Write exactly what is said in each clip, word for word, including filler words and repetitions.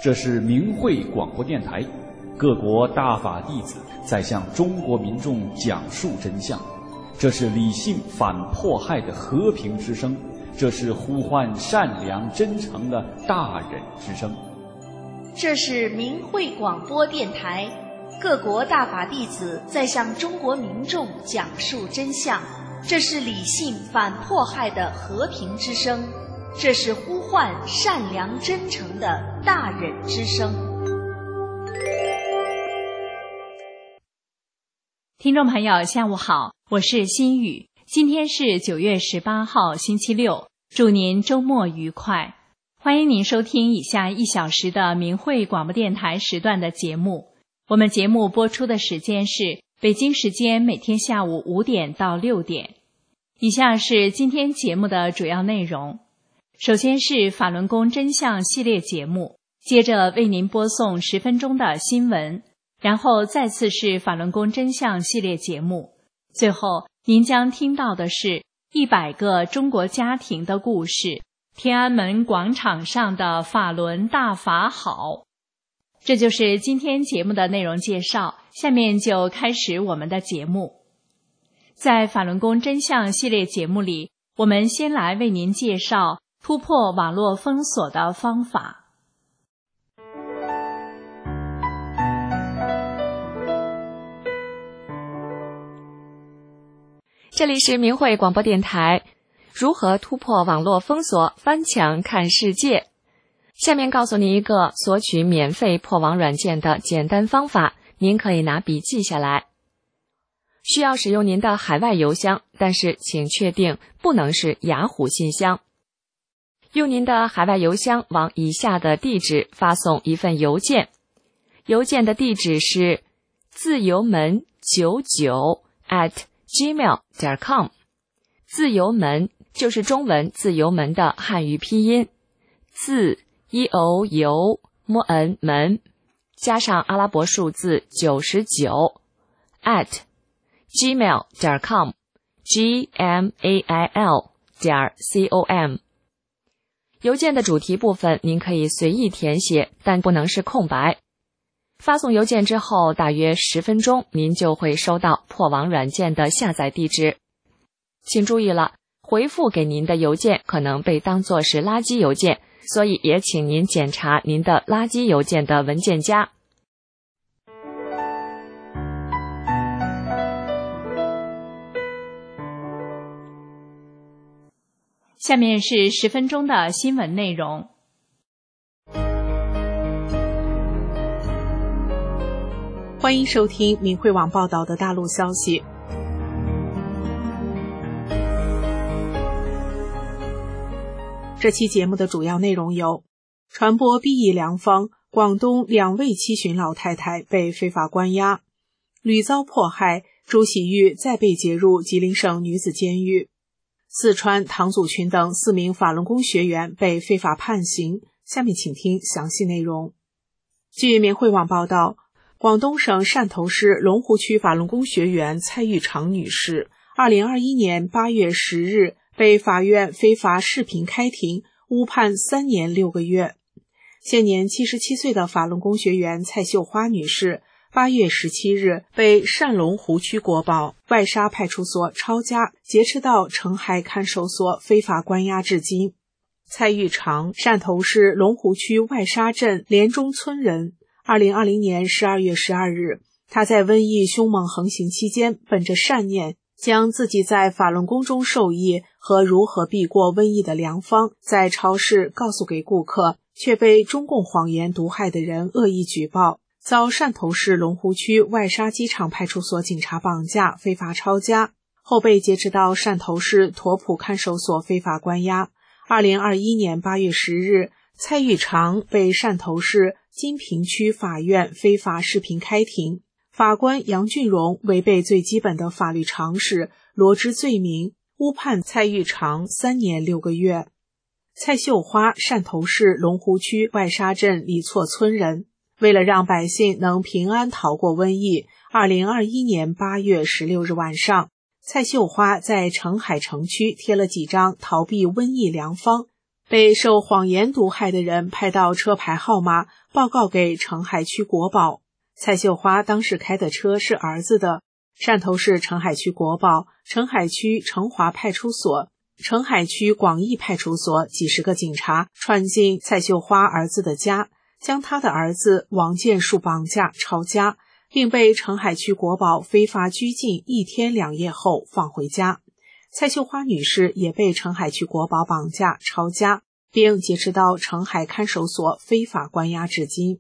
这是明慧广播电台，各国大法弟子在向中国民众讲述真相。这是理性反迫害的和平之声，这是呼唤善良真诚的大忍之声。 这是明慧广播电台，各国大法弟子在向中国民众讲述真相。这是理性反迫害的和平之声，这是呼唤善良真诚的大忍之声。 听众朋友下午好，我是心雨，今天是九月十八号星期六，祝您周末愉快。欢迎您收听以下一小时的明慧广播电台时段的节目。我们节目播出的时间是北京时间每天下午五点到六点。以下是今天节目的主要内容。首先是法轮功真相系列节目，接着为您播送十分钟的新闻，然后再次是法轮功真相系列节目，最后您将听到的是一百个中国家庭的故事，天安门广场上的法轮大法好。这就是今天节目的内容介绍，下面就开始我们的节目。在法轮功真相系列节目里，我们先来为您介绍突破网络封锁的方法。 这里是明慧广播电台，如何突破网络封锁，翻墙看世界。下面告诉您一个索取免费破网软件的简单方法，您可以拿笔记下来。需要使用您的海外邮箱，但是请确定不能是雅虎信箱。用您的海外邮箱往以下的地址发送一份邮件，邮件的地址是自由门九九 at gmail 点 com。 自由门就是中文自由门的汉语拼音，自 e o 油 m n 门加上阿拉伯数字九十九 at gmail 点 com g m a i l 点 c o m。 邮件的主题部分您可以随意填写，但不能是空白。发送邮件之后大约十分钟，您就会收到破网软件的下载地址。请注意了，回复给您的邮件可能被当作是垃圾邮件，所以也请您检查您的垃圾邮件的文件夹。 下面是十分钟的新闻内容。 欢迎收听明慧网报道的大陆消息。这期节目的主要内容有：传播 B 异良方，广东两位七旬老太太被非法关押；屡遭迫害，朱喜玉再被劫入吉林省女子监狱；四川唐祖群等四名法轮功学员被非法判刑。下面请听详细内容。据明慧网报道，广东省汕头市龙湖区法轮功学员蔡玉长女士，二零二一年八月十日被法院非法视频开庭，误判三年六个月。现年七十七岁的法轮功学员蔡秀花女士，八月十七日被汕龙湖区国保外沙派出所抄家劫持到澄海看守所非法关押至今。蔡玉长，汕头市龙湖区外沙镇莲中村人。二零二零年十二月十二日，他在瘟疫凶猛横行期间，本着善念，将自己在法轮功中受益和如何避过瘟疫的良方，在超市告诉给顾客，却被中共谎言毒害的人恶意举报，遭汕头市龙湖区外沙机场派出所警察绑架，非法抄家，后被劫持到汕头市沱浦看守所非法关押。二零二一年八月十日，蔡玉长被汕头市金平区法院非法视频开庭，法官杨俊荣违背最基本的法律常识，罗织罪名，误判蔡玉长三年六个月。蔡秀花，汕头市龙湖区外沙镇李厝村人。为了让百姓能平安逃过瘟疫，二零二一年八月十六日晚上，蔡秀花在澄海城区贴了几张逃避瘟疫良方，被受谎言毒害的人拍到车牌号码， 报告给澄海区国保。蔡秀花当时开的车是儿子的。汕头市澄海区国保、澄海区澄华派出所、澄海区广义派出所几十个警察窜进蔡秀花儿子的家，将他的儿子王建树绑架抄家，并被澄海区国保非法拘禁一天两夜后放回家。蔡秀花女士也被澄海区国保绑架抄家，并劫持到澄海看守所非法关押至今。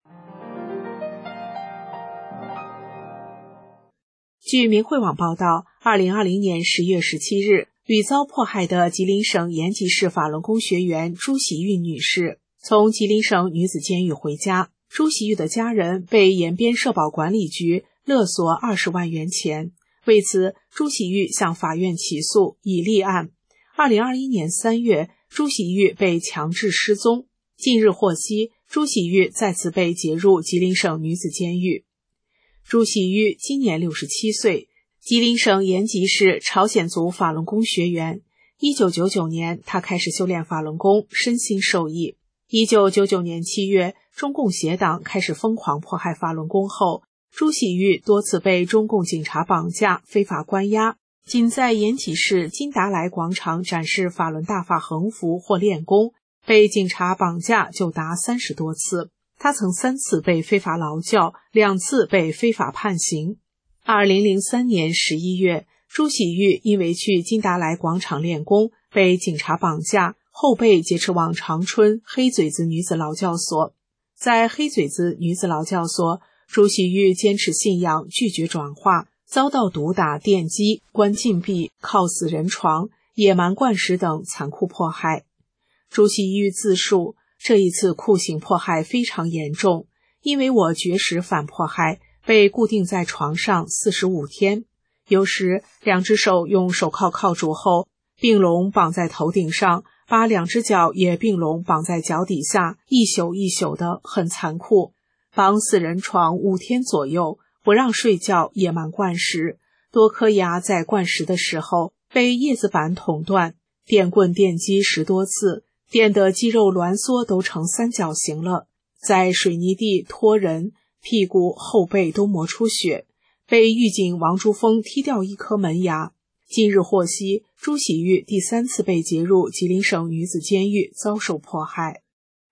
据明慧网报道，二零二零年十月十七日，屡遭迫害的吉林省延吉市法轮功学员朱喜玉女士从吉林省女子监狱回家。朱喜玉的家人被延边社保管理局勒索二十万元钱，为此，朱喜玉向法院起诉以立案。二零二一年三月，朱喜玉被强制失踪。近日获悉，朱喜玉再次被劫入吉林省女子监狱。朱喜玉今年六十七岁，吉林省延吉市朝鲜族法轮功学员。一九九九年，他开始修炼法轮功，身心受益。一九九九年七月，中共邪党开始疯狂迫害法轮功后，朱喜玉多次被中共警察绑架、非法关押。仅在延吉市金达莱广场展示法轮大法横幅或练功，被警察绑架就达三十多次。他曾三次被非法劳教，两次被非法判刑。二零零三年十一月，朱喜玉因为去金达莱广场练功，被警察绑架，后被劫持往长春黑嘴子女子劳教所。在黑嘴子女子劳教所，朱喜玉坚持信仰，拒绝转化，遭到毒打、电击、关禁闭、铐死人床、野蛮灌食等残酷迫害。朱喜玉自述，这一次酷刑迫害非常严重，因为我绝食反迫害，被固定在床上四十五天，有时两只手用手铐铐住后，并笼绑在头顶上，把两只脚也并笼绑在脚底下，一宿一宿的，很残酷。绑死人床五天左右，不让睡觉，野蛮灌食，多颗牙在灌食的时候被叶子板捅断，电棍电击十多次，电的肌肉挛缩都成三角形了，在水泥地拖人，屁股后背都磨出血，被狱警王珠峰踢掉一颗门牙。近日获悉，朱喜玉第三次被劫入吉林省女子监狱，遭受迫害。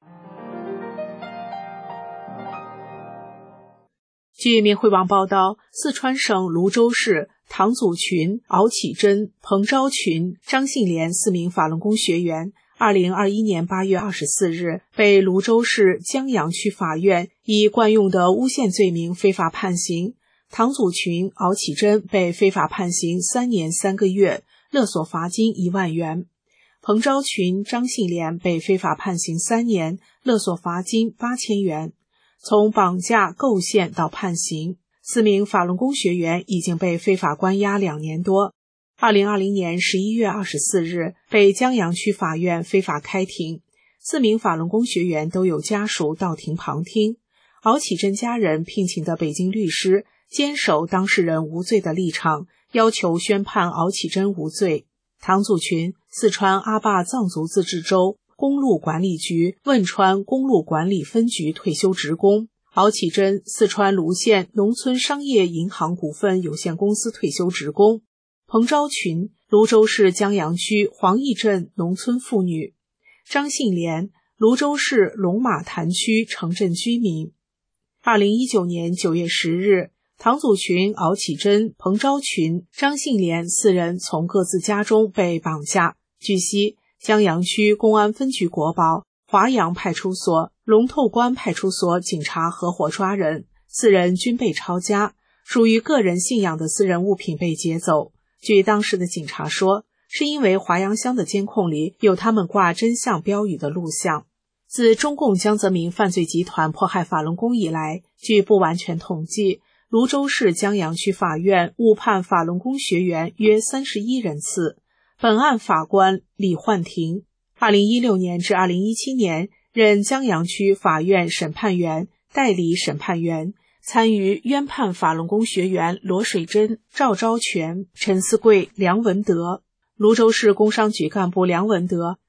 据明慧网报道，四川省泸州市唐祖群、敖启珍、彭昭群、张信莲四名法轮功学员二零二一年八月二十四日被泸州市江阳区法院以惯用的诬陷罪名非法判刑。唐祖群、敖启珍被非法判刑三年三个月，勒索罚金一万元；彭昭群、张信莲被非法判刑三年，勒索罚金八千元。从绑架、构陷到判刑，四名法轮功学员已经被非法关押两年多。二零二零年十一月二十四日，被江阳区法院非法开庭，四名法轮功学员都有家属到庭旁听。敖启珍家人聘请的北京律师坚守当事人无罪的立场，要求宣判敖启珍无罪。唐祖群，四川阿坝藏族自治州公路管理局汶川公路管理分局退休职工；敖启珍，四川泸县农村商业银行股份有限公司退休职工；彭昭群，泸州市江阳区黄义镇农村妇女；张信莲，泸州市龙马潭区城镇居民。二零一九年九月十日，唐祖群、敖启珍、彭昭群、张信莲四人从各自家中被绑架。据悉，江阳区公安分局国保、华阳派出所、龙头关派出所警察合伙抓人，四人均被抄家，属于个人信仰的私人物品被劫走。据当时的警察说，是因为华阳乡的监控里有他们挂真相标语的录像。自中共江泽民犯罪集团迫害法轮功以来，据不完全统计，泸州市江阳区法院误判法轮功学员约三十一人次。本案法官李焕廷，二零一六年至二零一七年任江阳区法院审判员、代理审判员，参与冤判法轮功学员罗水珍、赵昭全、陈思贵、梁文德。泸州市工商局干部梁文德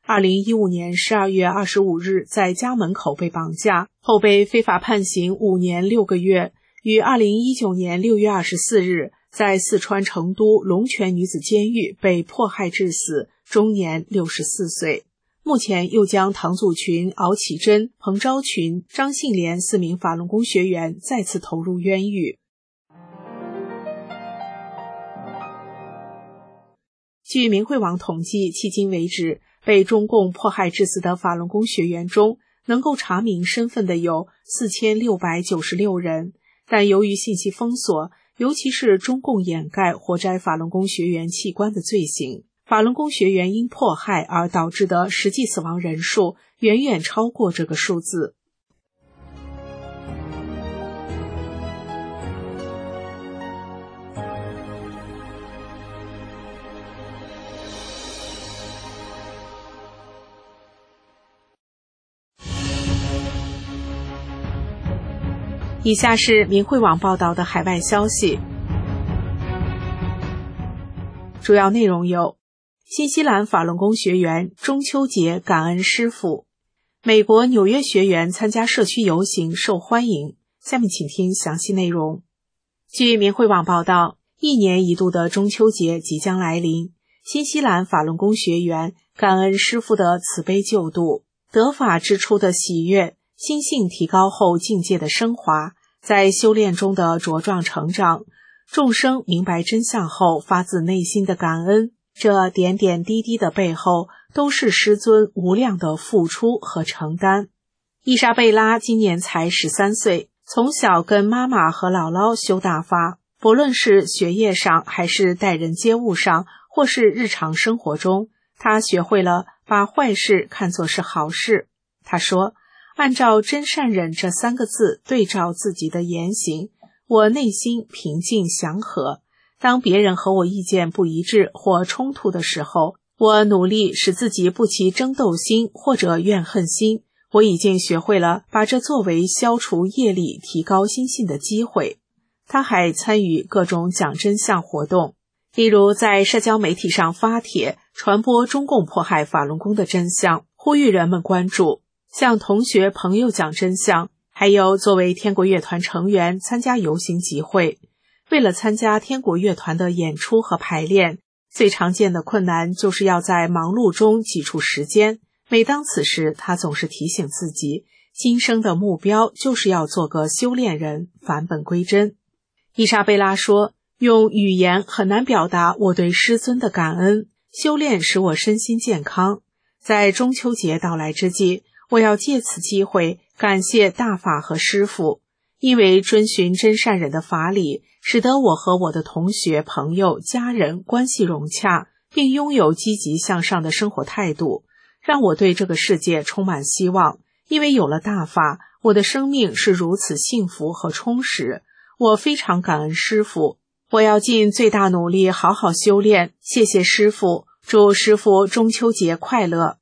二零一五年十二月二十五日在家门口被绑架，后被非法判刑五年六个月，于二零一九年六月二十四日在四川成都龙泉女子监狱被迫害致死，终年六十四岁。目前又将唐祖群、敖启珍、彭昭群、张信莲四名法轮功学员再次投入冤狱。据明慧网统计，迄今为止被中共迫害致死的法轮功学员中，能够查明身份的有四千六百九十六人，但由于信息封锁，尤其是中共掩盖活摘法轮功学员器官的罪行，法轮功学员因迫害而导致的实际死亡人数远远超过这个数字。以下是明慧网报道的海外消息，主要内容有：新西兰法轮功学员中秋节感恩师父；美国纽约学员参加社区游行受欢迎。下面请听详细内容。据明慧网报道，一年一度的中秋节即将来临，新西兰法轮功学员感恩师父的慈悲救度，得法之初的喜悦，心性提高后境界的升华，在修炼中的茁壮成长，众生明白真相后发自内心的感恩，这点点滴滴的背后都是师尊无量的付出和承担。伊莎贝拉今年才十三岁，从小跟妈妈和姥姥修大法，不论是学业上还是待人接物上，或是日常生活中，她学会了把坏事看作是好事。她说，按照真善忍这三个字对照自己的言行，我内心平静祥和。当别人和我意见不一致或冲突的时候，我努力使自己不起争斗心或者怨恨心。我已经学会了把这作为消除业力、提高心性的机会。他还参与各种讲真相活动，例如在社交媒体上发帖，传播中共迫害法轮功的真相，呼吁人们关注，向同学朋友讲真相，还有作为天国乐团成员参加游行集会。为了参加天国乐团的演出和排练，最常见的困难就是要在忙碌中挤出时间。每当此时，他总是提醒自己，今生的目标就是要做个修炼人，返本归真。伊莎贝拉说，用语言很难表达我对师尊的感恩，修炼使我身心健康。在中秋节到来之际，我要借此机会感谢大法和师父，因为遵循真善忍的法理，使得我和我的同学、朋友、家人关系融洽，并拥有积极向上的生活态度，让我对这个世界充满希望。因为有了大法，我的生命是如此幸福和充实，我非常感恩师父。我要尽最大努力好好修炼，谢谢师父，祝师父中秋节快乐。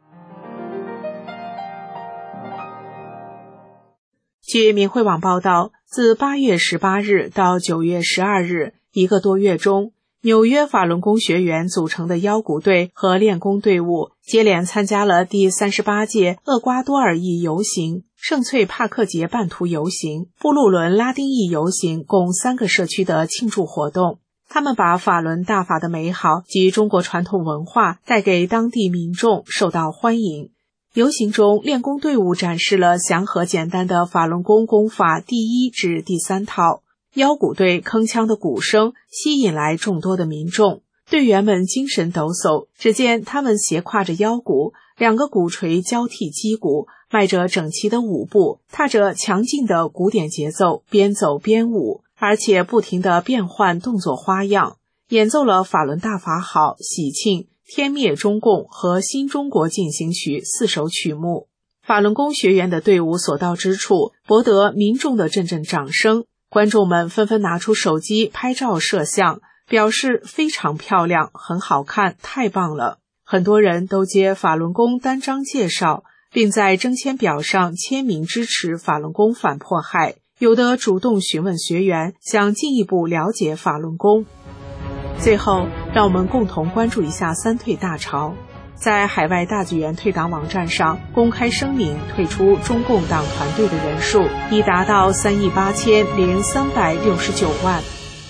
据明慧网报道，自八月十八日到九月十二日，一个多月中，纽约法轮功学员组成的腰鼓队和练功队伍接连参加了第三十八届厄瓜多尔裔游行、圣翠帕克节半途游行、布鲁伦拉丁裔游行共三个社区的庆祝活动。他们把法轮大法的美好及中国传统文化带给当地民众，受到欢迎。游行中，练功队伍展示了祥和简单的法轮功功法第一至第三套，腰鼓队铿锵的鼓声吸引来众多的民众，队员们精神抖擞，只见他们斜挎着腰鼓，两个鼓槌交替击鼓，迈着整齐的舞步，踏着强劲的古典节奏，边走边舞，而且不停地变换动作花样，演奏了法轮大法好、喜庆、天灭中共和新中国进行曲四首曲目。法轮功学员的队伍所到之处，博得民众的阵阵掌声，观众们纷纷拿出手机拍照摄像，表示非常漂亮，很好看，太棒了。很多人都接法轮功单张介绍，并在征签表上签名支持法轮功反迫害，有的主动询问学员，想进一步了解法轮功。最后，让我们共同关注一下三退大潮。 在海外大纪元退党网站上公开声明退出中共党团队的人数已达到三亿八千零三百六十九万。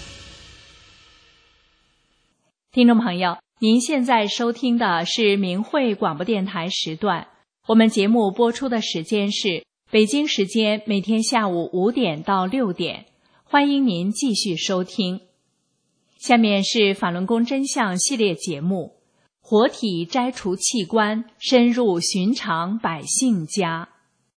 听众朋友，您现在收听的是明慧广播电台时段，我们节目播出的时间是北京时间每天下午五点到六点，欢迎您继续收听。下面是法轮功真相系列节目，活体摘除器官，深入寻常百姓家。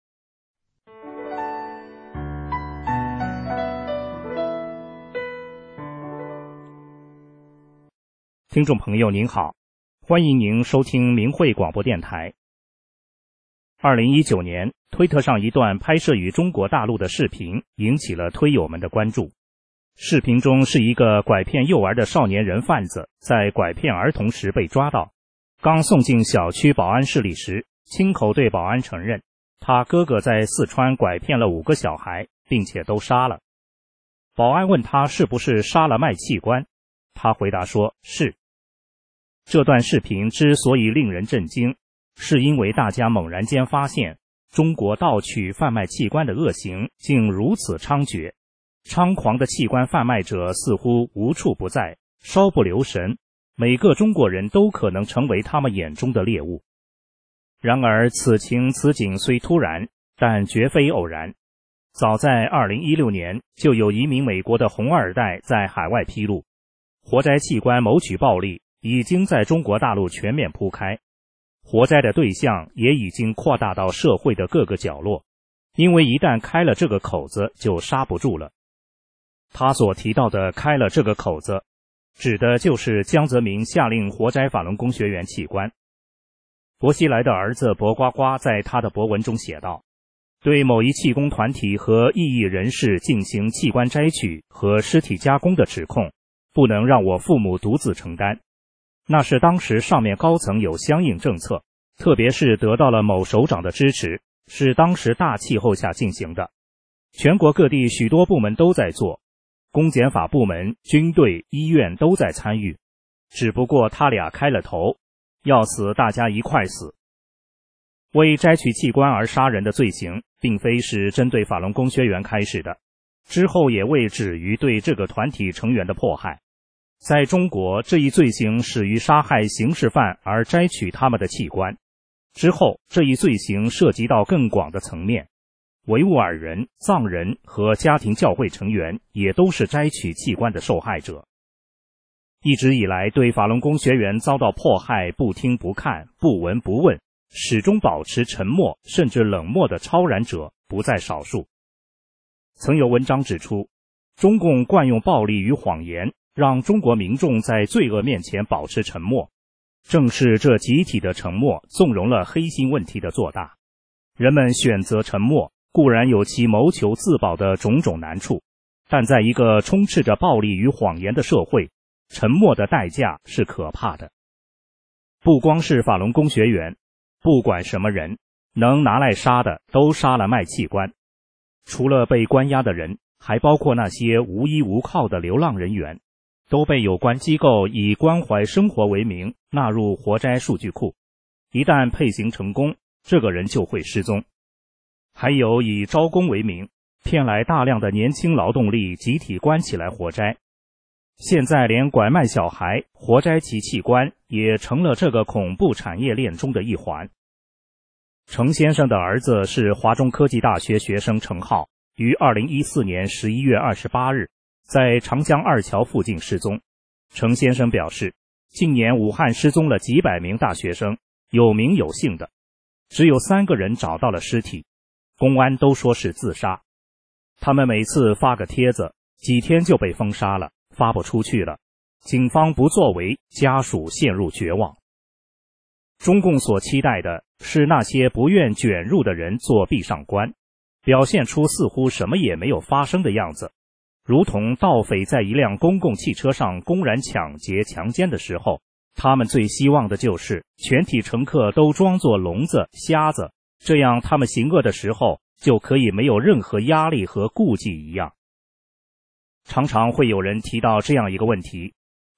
听众朋友您好，欢迎您收听明慧广播电台。二零一九年，推特上一段拍摄于中国大陆的视频引起了推友们的关注。视频中是一个拐骗幼儿的少年人贩子，在拐骗儿童时被抓到，刚送进小区保安室里时，亲口对保安承认，他哥哥在四川拐骗了五个小孩，并且都杀了。保安问他是不是杀了卖器官，他回答说是。这段视频之所以令人震惊，是因为大家猛然间发现，中国盗取贩卖器官的恶行竟如此猖獗，猖狂的器官贩卖者似乎无处不在，稍不留神，每个中国人都可能成为他们眼中的猎物。然而此情此景虽突然，但绝非偶然。早在二零一六年，就有一名美国的红二代在海外披露，活摘器官谋取暴利已经在中国大陆全面铺开，活摘的对象也已经扩大到社会的各个角落，因为一旦开了这个口子就刹不住了。他所提到的开了这个口子，指的就是江泽民下令活摘法轮功学员器官。薄熙来的儿子薄瓜瓜在他的博文中写道，对某一气功团体和异议人士进行器官摘取和尸体加工的指控，不能让我父母独自承担。那是当时上面高层有相应政策，特别是得到了某首长的支持，是当时大气候下进行的。全国各地许多部门都在做，公检法部门、军队、医院都在参与，只不过他俩开了头，要死大家一块死。为摘取器官而杀人的罪行，并非是针对法轮功学员开始的，之后也未止于对这个团体成员的迫害。在中国，这一罪行始于杀害刑事犯而摘取他们的器官，之后这一罪行涉及到更广的层面，维吾尔人、藏人和家庭教会成员也都是摘取器官的受害者。一直以来对法轮功学员遭到迫害不听不看、不闻不问，始终保持沉默甚至冷漠的超然者不在少数。曾有文章指出，中共惯用暴力与谎言，让中国民众在罪恶面前保持沉默，正是这集体的沉默纵容了黑心问题的做大。人们选择沉默，固然有其谋求自保的种种难处，但在一个充斥着暴力与谎言的社会，沉默的代价是可怕的。不光是法轮功学员，不管什么人，能拿来杀的都杀了卖器官。除了被关押的人，还包括那些无依无靠的流浪人员，都被有关机构以关怀生活为名纳入活摘数据库，一旦配型成功，这个人就会失踪。还有以招工为名，骗来大量的年轻劳动力集体关起来活摘。现在连拐卖小孩、活摘其器官也成了这个恐怖产业链中的一环。程先生的儿子是华中科技大学学生程浩，于二零一四年十一月二十八日在长江二桥附近失踪。程先生表示，近年武汉失踪了几百名大学生，有名有姓的，只有三个人找到了尸体，公安都说是自杀。他们每次发个帖子，几天就被封杀了，发不出去了，警方不作为，家属陷入绝望。中共所期待的是那些不愿卷入的人做壁上观，表现出似乎什么也没有发生的样子，如同盗匪在一辆公共汽车上公然抢劫强奸的时候，他们最希望的就是全体乘客都装作聋子、瞎子，这样他们行恶的时候就可以没有任何压力和顾忌一样。常常会有人提到这样一个问题，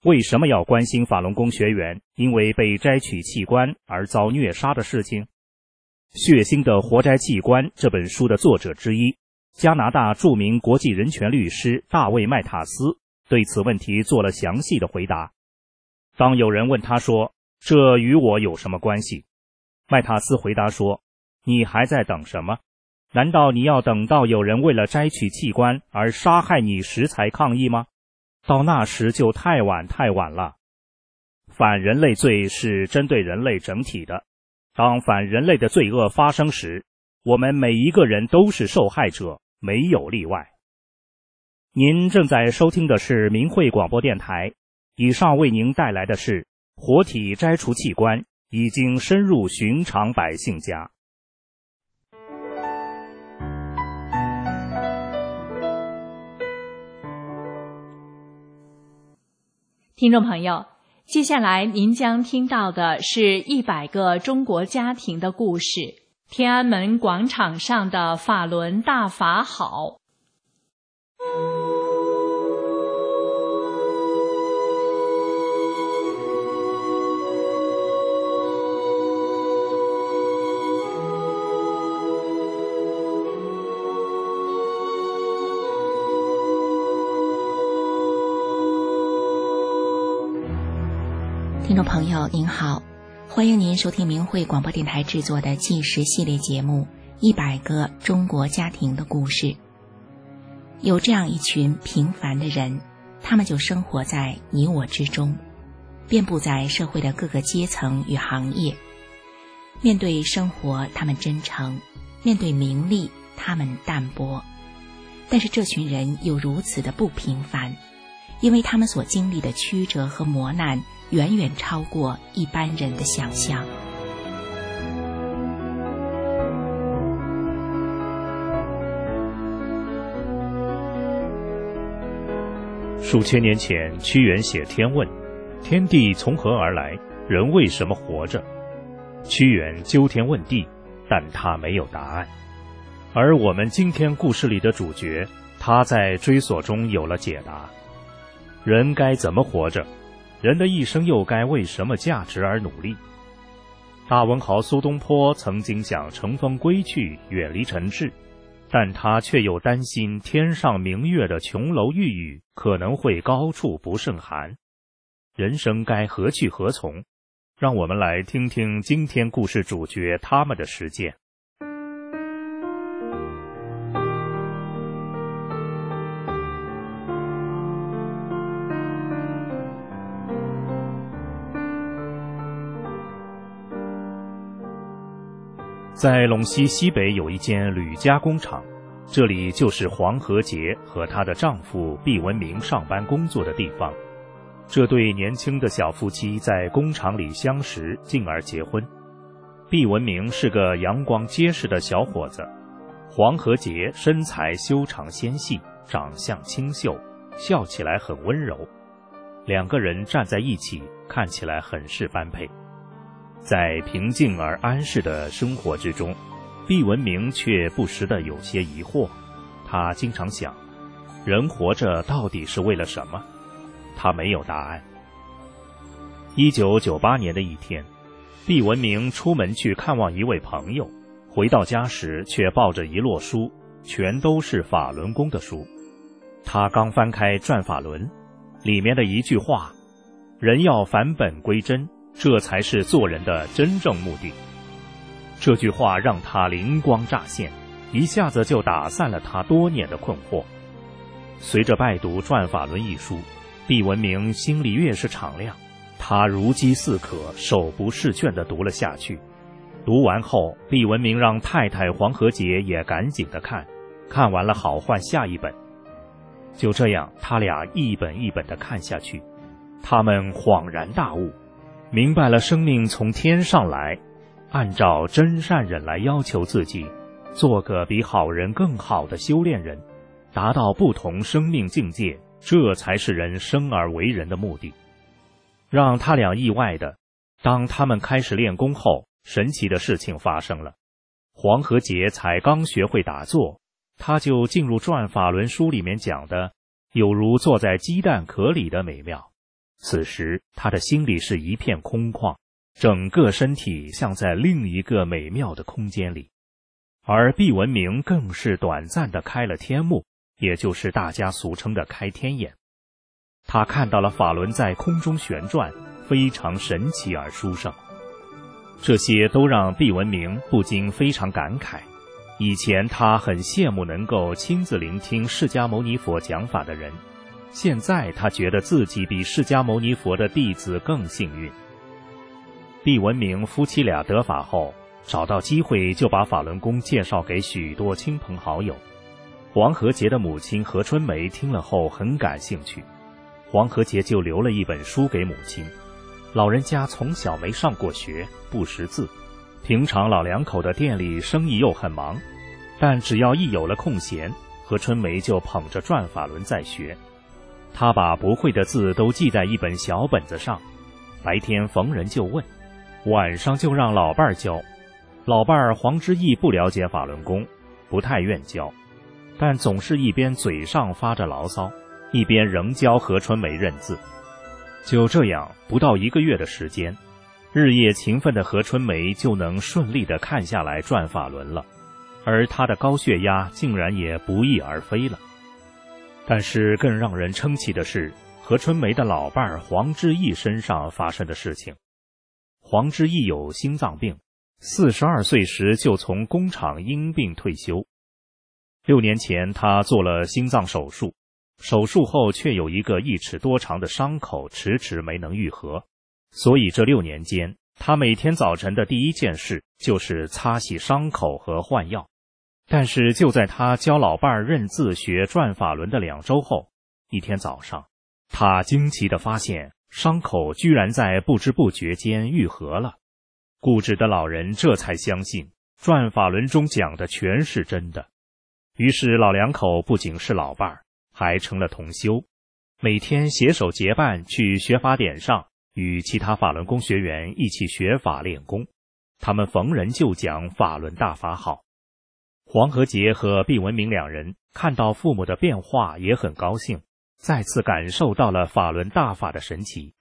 为什么要关心法轮功学员因为被摘取器官而遭虐杀的事情？《血腥的活摘器官》这本书的作者之一，加拿大著名国际人权律师大卫·麦塔斯对此问题做了详细的回答。当有人问他说，这与我有什么关系？麦塔斯回答说，你还在等什么？难道你要等到有人为了摘取器官而杀害你时才抗议吗？到那时就太晚太晚了。反人类罪是针对人类整体的，当反人类的罪恶发生时，我们每一个人都是受害者，没有例外。您正在收听的是明慧广播电台，以上为您带来的是活体摘除器官已经深入寻常百姓家。 听众朋友，接下来您将听到的是一百个中国家庭的故事。天安门广场上的法轮大法好。 听众朋友您好，欢迎您收听明慧广播电台制作的纪实系列节目《一百个中国家庭的故事》。有这样一群平凡的人，他们就生活在你我之中，遍布在社会的各个阶层与行业。面对生活，他们真诚；面对名利，他们淡泊。但是这群人又如此的不平凡，因为他们所经历的曲折和磨难远远超过一般人的想象。 数千年前，屈原写《天问》，天地从何而来？人为什么活着？屈原究天问地，但他没有答案。而我们今天故事里的主角，他在追索中有了解答。人该怎么活着？人的一生又该为什么价值而努力？大文豪苏东坡曾经想乘风归去，远离尘世，但他却又担心天上明月的琼楼玉宇可能会高处不胜寒。人生该何去何从？让我们来听听今天故事主角他们的实践。在陇西西北有一间铝加工厂，这里就是黄和杰和她的丈夫毕文明上班工作的地方。这对年轻的小夫妻在工厂里相识，进而结婚。毕文明是个阳光结实的小伙子，黄和杰身材修长纤细，长相清秀，笑起来很温柔。两个人站在一起，看起来很是般配。在平静而安适的生活之中，毕文明却不时地有些疑惑。他经常想，人活着到底是为了什么？他没有答案。一九九八年的一天，毕文明出门去看望一位朋友，回到家时却抱着一摞书，全都是法轮功的书。他刚翻开《转法轮》，里面的一句话：人要返本归真，这才是做人的真正目的。这句话让他灵光乍现，一下子就打散了他多年的困惑。随着拜读《转法轮》一书，毕文明心里越是敞亮，他如饥似渴，手不释卷地读了下去。读完后，毕文明让太太黄和杰也赶紧地看，看完了好换下一本。就这样，他俩一本一本地看下去，他们恍然大悟，明白了生命从天上来，按照真善忍来要求自己，做个比好人更好的修炼人，达到不同生命境界，这才是人生而为人的目的。让他俩意外的，当他们开始练功后，神奇的事情发生了。黄和杰才刚学会打坐，他就进入《转法轮》书里面讲的有如坐在鸡蛋壳里的美妙。 此时他的心里是一片空旷，整个身体像在另一个美妙的空间里。而毕文明更是短暂地开了天目，也就是大家俗称的开天眼。他看到了法轮在空中旋转，非常神奇而殊胜。这些都让毕文明不禁非常感慨，以前他很羡慕能够亲自聆听释迦牟尼佛讲法的人，现在他觉得自己比释迦牟尼佛的弟子更幸运。毕文明夫妻俩得法后，找到机会就把法轮功介绍给许多亲朋好友。黄和杰的母亲何春梅听了后很感兴趣，黄和杰就留了一本书给母亲。老人家从小没上过学，不识字，平常老两口的店里生意又很忙，但只要一有了空闲，何春梅就捧着转法轮在学。她把不会的字都记在一本小本子上，白天逢人就问，晚上就让老伴儿教。老伴儿黄之义不了解法轮功，不太愿教，但总是一边嘴上发着牢骚，一边仍教何春梅认字。就这样，不到一个月的时间，日夜勤奋的何春梅就能顺利地看下来转法轮了，而她的高血压竟然也不翼而飞了。但是更让人称奇的是，何春梅的老伴儿黄之义身上发生的事情。黄之义有心脏病，四十二岁时就从工厂因病退休。六年前他做了心脏手术，手术后却有一个一尺多长的伤口迟迟没能愈合，所以这六年间，他每天早晨的第一件事就是擦洗伤口和换药。但是就在他教老伴儿认字学转法轮的两周后，一天早上，他惊奇地发现伤口居然在不知不觉间愈合了。固执的老人这才相信转法轮中讲的全是真的。于是老两口不仅是老伴儿，还成了同修，每天携手结伴去学法点上与其他法轮功学员一起学法练功。他们逢人就讲法轮大法好。黄和杰和毕文明两人看到父母的变化也很高兴，再次感受到了法轮大法的神奇。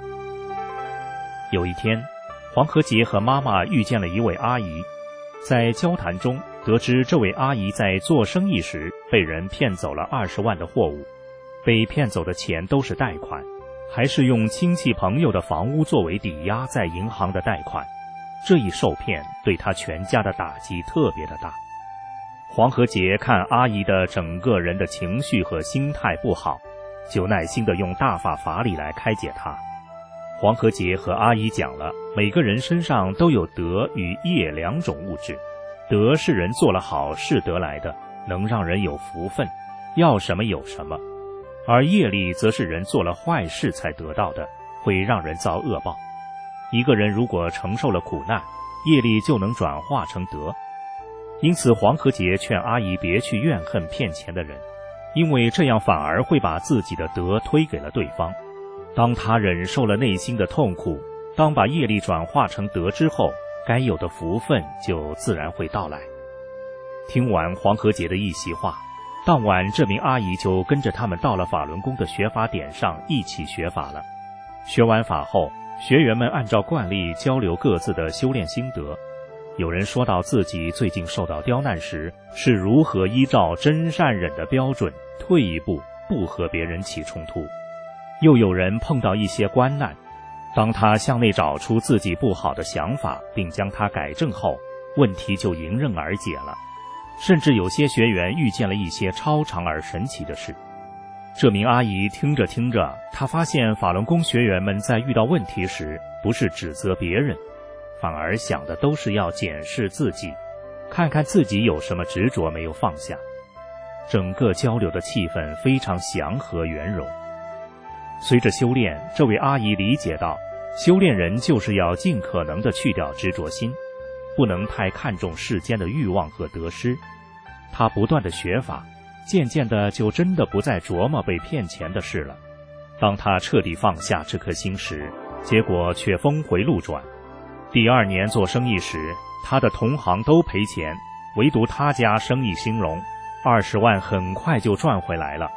有一天，黄和杰和妈妈遇见了一位阿姨，在交谈中得知这位阿姨在做生意时被人骗走了二十万的货物，被骗走的钱都是贷款，还是用亲戚朋友的房屋作为抵押在银行的贷款。这一受骗对他全家的打击特别的大。黄和杰看阿姨的整个人的情绪和心态不好，就耐心地用大法法理来开解她。黄和杰和阿姨讲了，每个人身上都有德与业两种物质，德是人做了好事得来的，能让人有福分，要什么有什么，而业力则是人做了坏事才得到的，会让人遭恶报。一个人如果承受了苦难，业力就能转化成德。因此黄和杰劝阿姨别去怨恨骗钱的人，因为这样反而会把自己的德推给了对方。当他忍受了内心的痛苦，当把业力转化成德之后，该有的福分就自然会到来。听完黄和杰的一席话，当晚这名阿姨就跟着他们到了法轮功的学法点上一起学法了。学完法后，学员们按照惯例交流各自的修炼心得。有人说到自己最近受到刁难时，是如何依照真善忍的标准退一步，不和别人起冲突。又有人碰到一些关难，当他向内找出自己不好的想法，并将它改正后，问题就迎刃而解了。甚至有些学员遇见了一些超常而神奇的事。这名阿姨听着听着，她发现法轮功学员们在遇到问题时，不是指责别人，反而想的都是要检视自己，看看自己有什么执着没有放下。整个交流的气氛非常祥和圆融。随着修炼，这位阿姨理解到，修炼人就是要尽可能地去掉执着心，不能太看重世间的欲望和得失。她不断地学法，渐渐的就真的不再琢磨被骗钱的事了。当她彻底放下这颗心时，结果却峰回路转。第二年做生意时，他的同行都赔钱，唯独他家生意兴隆，二十万很快就赚回来了。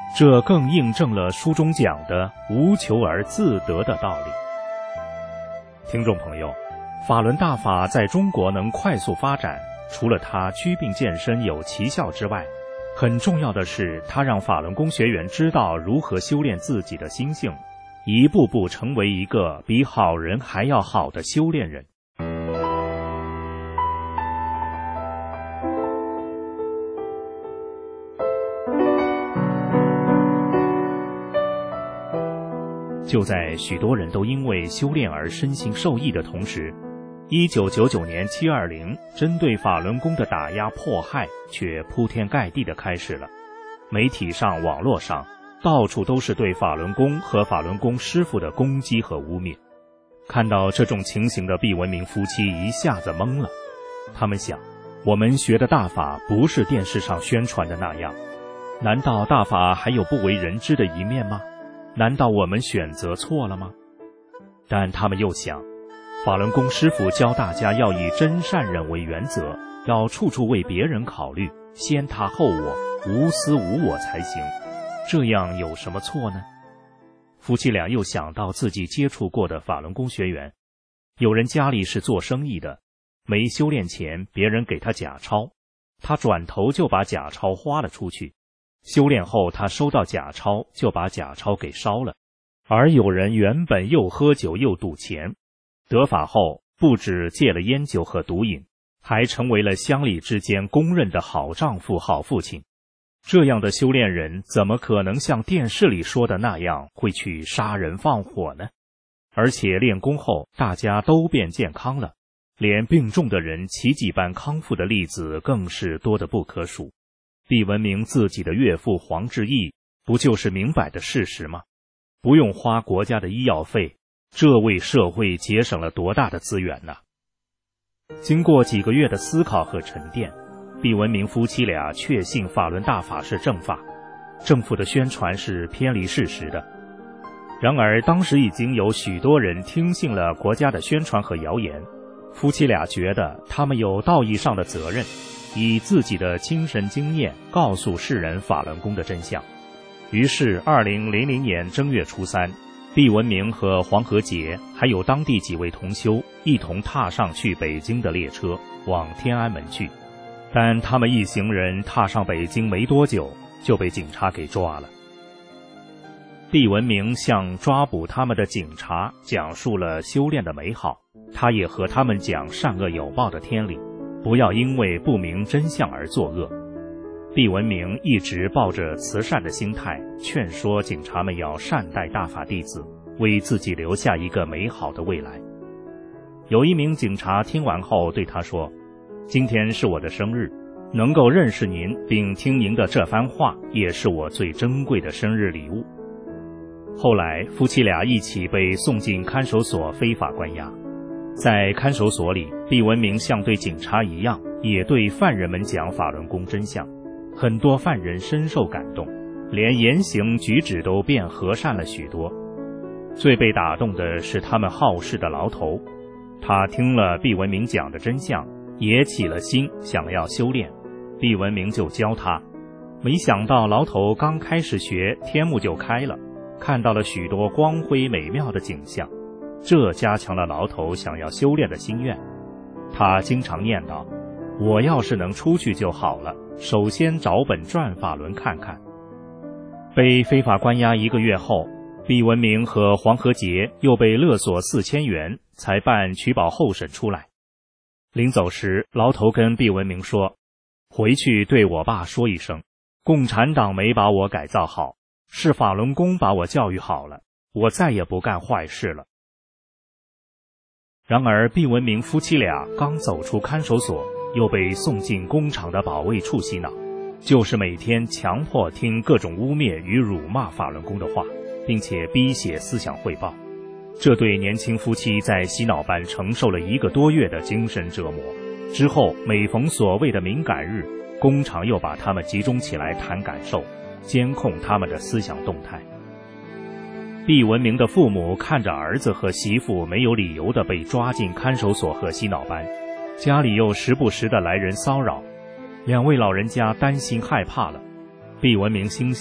这更印证了书中讲的无求而自得的道理。听众朋友，法轮大法在中国能快速发展，除了它祛病健身有奇效之外，很重要的是它让法轮功学员知道如何修炼自己的心性，一步步成为一个比好人还要好的修炼人。就在许多人都因为修炼而身心受益的同时，一九九九年七二零针对法轮功的打压迫害却铺天盖地地开始了。媒体上、网络上到处都是对法轮功和法轮功师傅的攻击和污蔑。看到这种情形的毕文明夫妻一下子懵了，他们想，我们学的大法不是电视上宣传的那样，难道大法还有不为人知的一面吗？难道我们选择错了吗？但他们又想，法轮功师傅教大家要以真善忍为原则，要处处为别人考虑，先他后我，无私无我才行，这样有什么错呢？夫妻俩又想到自己接触过的法轮功学员，有人家里是做生意的，没修炼前别人给他假钞，他转头就把假钞花了出去，修炼后他收到假钞就把假钞给烧了。而有人原本又喝酒又赌钱，得法后不止戒了烟酒和毒瘾，还成为了乡里之间公认的好丈夫好父亲。这样的修炼人怎么可能像电视里说的那样会去杀人放火呢？而且练功后大家都变健康了，连病重的人奇迹般康复的例子更是多得不可数。毕文明自己的岳父黄志义不就是明摆的事实吗？不用花国家的医药费，这为社会节省了多大的资源呢？经过几个月的思考和沉淀，毕文明夫妻俩确信法轮大法是正法，政府的宣传是偏离事实的。然而当时已经有许多人听信了国家的宣传和谣言，夫妻俩觉得他们有道义上的责任，以自己的亲身经验告诉世人法轮功的真相。于是二零零零年正月初三，毕文明和黄和杰还有当地几位同修一同踏上去北京的列车，往天安门去。但他们一行人踏上北京没多久就被警察给抓了。毕文明向抓捕他们的警察讲述了修炼的美好，他也和他们讲善恶有报的天理，不要因为不明真相而作恶。毕文明一直抱着慈善的心态，劝说警察们要善待大法弟子，为自己留下一个美好的未来。有一名警察听完后对他说，今天是我的生日，能够认识您并听您的这番话，也是我最珍贵的生日礼物。后来夫妻俩一起被送进看守所非法关押。在看守所里，毕文明像对警察一样，也对犯人们讲法轮功真相。很多犯人深受感动，连言行举止都变和善了许多。最被打动的是他们好事的牢头，他听了毕文明讲的真相，也起了心想要修炼，毕文明就教他。没想到牢头刚开始学，天目就开了，看到了许多光辉美妙的景象，这加强了牢头想要修炼的心愿。他经常念叨，我要是能出去就好了，首先找本转法轮看看。被非法关押一个月后，毕文明和黄和杰又被勒索四千元，才办取保候审出来。临走时，牢头跟毕文明说，回去对我爸说一声，共产党没把我改造好，是法轮功把我教育好了，我再也不干坏事了。然而毕文明夫妻俩刚走出看守所，又被送进工厂的保卫处洗脑，就是每天强迫听各种污蔑与辱骂法轮功的话，并且逼写思想汇报。这对年轻夫妻在洗脑班承受了一个多月的精神折磨。之后每逢所谓的敏感日，工厂又把他们集中起来谈感受，监控他们的思想动态。毕文明的父母看着儿子和媳妇没有理由地被抓进看守所和洗脑班，家里又时不时的来人骚扰，两位老人家担心害怕了。毕文明心想，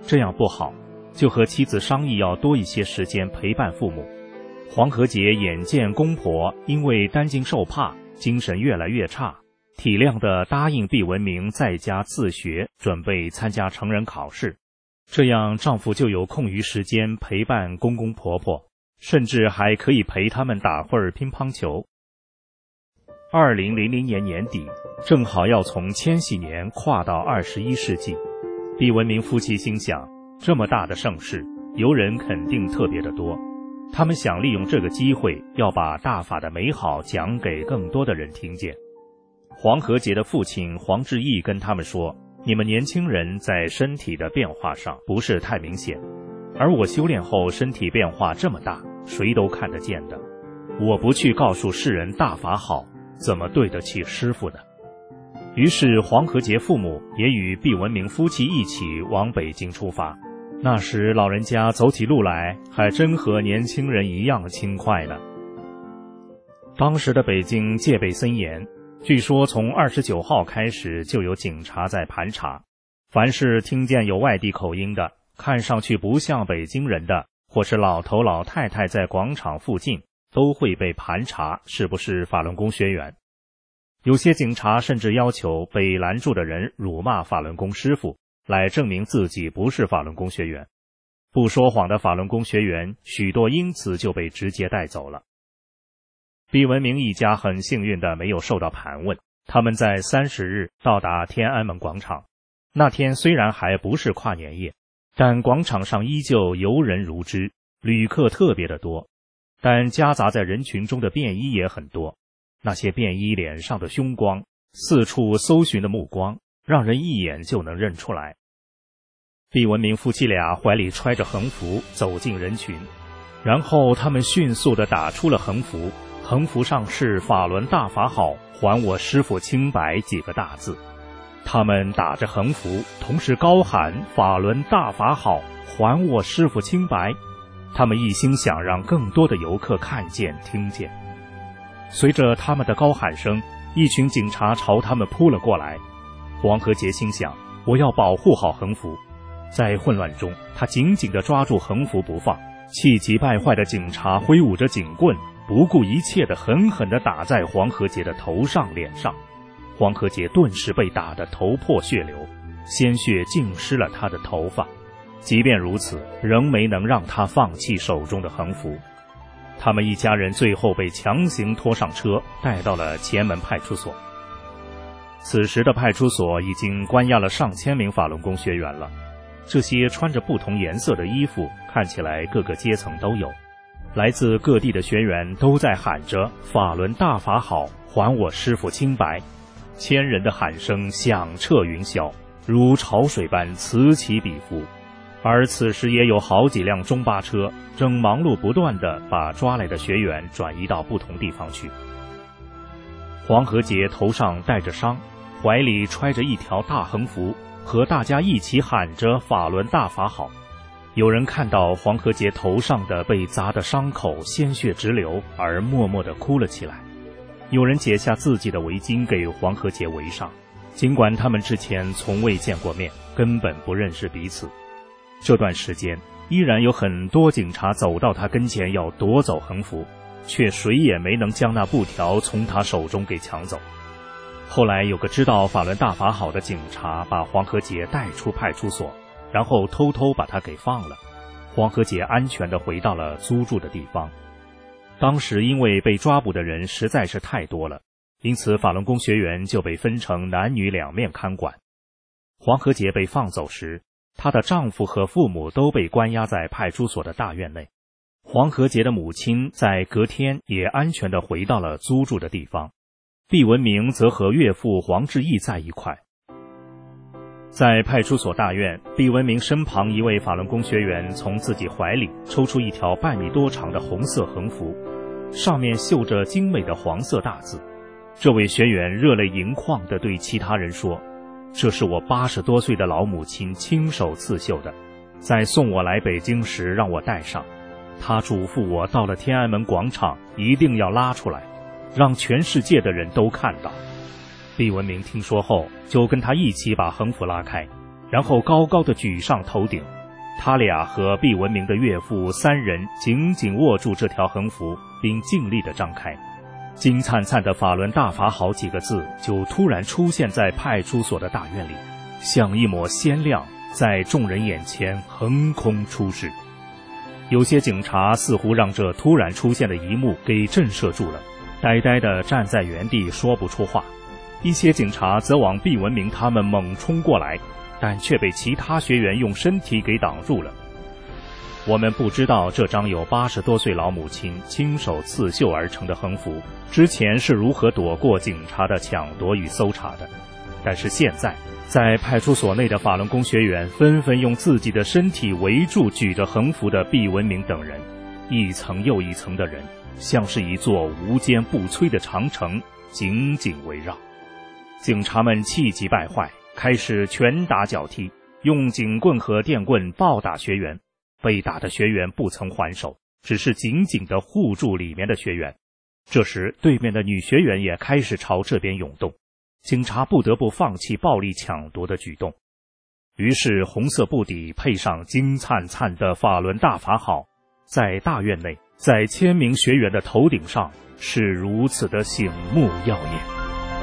这样不好，就和妻子商议要多一些时间陪伴父母。黄和杰眼见公婆因为担惊受怕，精神越来越差，体谅地答应毕文明在家自学，准备参加成人考试，这样丈夫就有空余时间陪伴公公婆婆，甚至还可以陪他们打会儿乒乓球。二零零零年年底，正好要从千禧年跨到二十一世纪，毕文明夫妻心想，这么大的盛世，游人肯定特别的多，他们想利用这个机会，要把大法的美好讲给更多的人听见。黄和杰的父亲黄志义跟他们说，你们年轻人在身体的变化上不是太明显，而我修炼后身体变化这么大，谁都看得见的，我不去告诉世人大法好，怎么对得起师父呢？于是黄和杰父母也与毕文明夫妻一起往北京出发。那时老人家走起路来还真和年轻人一样轻快呢。当时的北京戒备森严，据说从二十九号开始就有警察在盘查，凡是听见有外地口音的，看上去不像北京人的，或是老头老太太在广场附近，都会被盘查是不是法轮功学员。有些警察甚至要求被拦住的人辱骂法轮功师傅，来证明自己不是法轮功学员。不说谎的法轮功学员许多因此就被直接带走了。毕文明一家很幸运的没有受到盘问，他们在三十日到达天安门广场。那天虽然还不是跨年夜，但广场上依旧游人如织，旅客特别的多，但夹杂在人群中的便衣也很多。那些便衣脸上的凶光，四处搜寻的目光，让人一眼就能认出来。毕文明夫妻俩怀里揣着横幅走进人群，然后他们迅速地打出了横幅，横幅上是法轮大法好，还我师父清白几个大字。他们打着横幅，同时高喊法轮大法好，还我师父清白。他们一心想让更多的游客看见听见。随着他们的高喊声，一群警察朝他们扑了过来。黄和杰心想，我要保护好横幅。在混乱中，他紧紧地抓住横幅不放，气急败坏的警察挥舞着警棍，不顾一切地狠狠地打在黄和杰的头上脸上。黄和杰顿时被打得头破血流，鲜血浸湿了他的头发。即便如此，仍没能让他放弃手中的横幅。他们一家人最后被强行拖上车，带到了前门派出所。此时的派出所已经关押了上千名法轮功学员了，这些穿着不同颜色的衣服，看起来各个阶层都有。来自各地的学员都在喊着法轮大法好，还我师父清白。千人的喊声响彻云霄，如潮水般此起彼伏。而此时也有好几辆中巴车正忙碌不断地把抓来的学员转移到不同地方去。黄和杰头上带着伤，怀里揣着一条大横幅，和大家一起喊着法轮大法好。有人看到黄和杰头上的被砸的伤口鲜血直流，而默默地哭了起来。有人解下自己的围巾给黄和杰围上，尽管他们之前从未见过面，根本不认识彼此。这段时间依然有很多警察走到他跟前要夺走横幅，却谁也没能将那布条从他手中给抢走。后来有个知道法轮大法好的警察把黄和杰带出派出所，然后偷偷把他给放了。黄和杰安全地回到了租住的地方。当时因为被抓捕的人实在是太多了，因此法轮功学员就被分成男女两面看管。黄和杰被放走时，她的丈夫和父母都被关押在派出所的大院内。黄和杰的母亲在隔天也安全地回到了租住的地方。毕文明则和岳父黄志义在一块。在派出所大院，毕文明身旁一位法轮功学员从自己怀里抽出一条半米多长的红色横幅，上面绣着精美的黄色大字。这位学员热泪盈眶地对其他人说，这是我八十多岁的老母亲亲手刺绣的，在送我来北京时让我带上。她嘱咐我到了天安门广场一定要拉出来，让全世界的人都看到。毕文明听说后，就跟他一起把横幅拉开，然后高高地举上头顶， 他俩和毕文明的岳父三人紧紧握住这条横幅，并尽力地张开。金灿灿的法轮大法好几个字就突然出现在派出所的大院里，像一抹鲜亮，在众人眼前横空出世。有些警察似乎让这突然出现的一幕给震慑住了，呆呆地站在原地说不出话。一些警察则往毕文明他们猛冲过来，但却被其他学员用身体给挡住了。我们不知道这张有八十多岁老母亲亲手刺绣而成的横幅之前是如何躲过警察的抢夺与搜查的，但是现在在派出所内的法轮功学员纷纷用自己的身体围住举着横幅的毕文明等人，一层又一层的人像是一座无坚不摧的长城紧紧围绕。警察们气急败坏，开始拳打脚踢，用警棍和电棍暴打学员。被打的学员不曾还手，只是紧紧地护住里面的学员。这时对面的女学员也开始朝这边涌动，警察不得不放弃暴力抢夺的举动。于是红色布底配上金灿灿的法轮大法好，在大院内，在千名学员的头顶上是如此的醒目耀眼。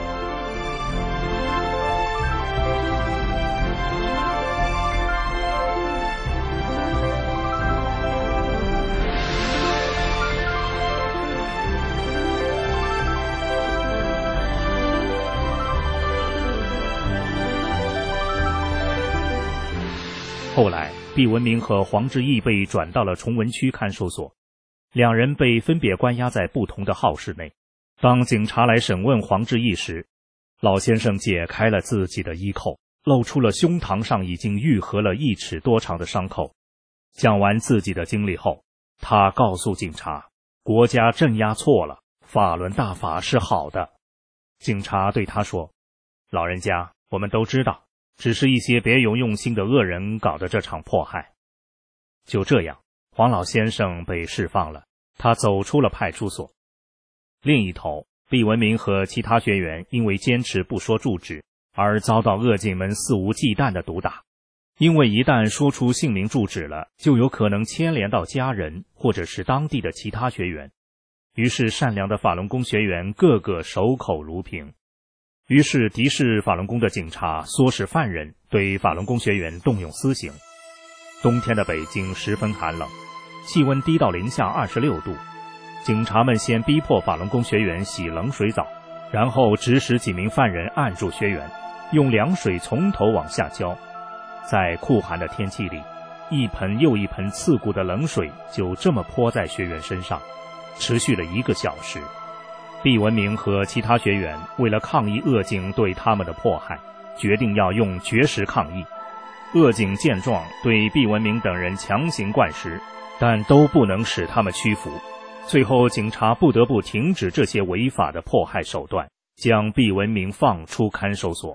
后来毕文明和黄志毅被转到了崇文区看守所，两人被分别关押在不同的号室内。当警察来审问黄志毅时，老先生解开了自己的衣扣，露出了胸膛上已经愈合了一尺多长的伤口。讲完自己的经历后，他告诉警察，国家镇压错了，法轮大法是好的。警察对他说，老人家，我们都知道，只是一些别有用心的恶人搞的这场迫害。就这样，黄老先生被释放了，他走出了派出所。另一头，毕文明和其他学员因为坚持不说住址，而遭到恶警们肆无忌惮的毒打。因为一旦说出姓名住址了，就有可能牵连到家人或者是当地的其他学员。于是善良的法轮功学员个个守口如瓶。于是敌视法轮功的警察唆使犯人对法轮功学员动用私刑。冬天的北京十分寒冷，气温低到零下二十六度。警察们先逼迫法轮功学员洗冷水澡，然后指使几名犯人按住学员，用凉水从头往下浇。在酷寒的天气里，一盆又一盆刺骨的冷水就这么泼在学员身上，持续了一个小时。毕文明和其他学员为了抗议恶警对他们的迫害，决定要用绝食抗议。恶警见状，对毕文明等人强行灌食，但都不能使他们屈服。最后警察不得不停止这些违法的迫害手段，将毕文明放出看守所。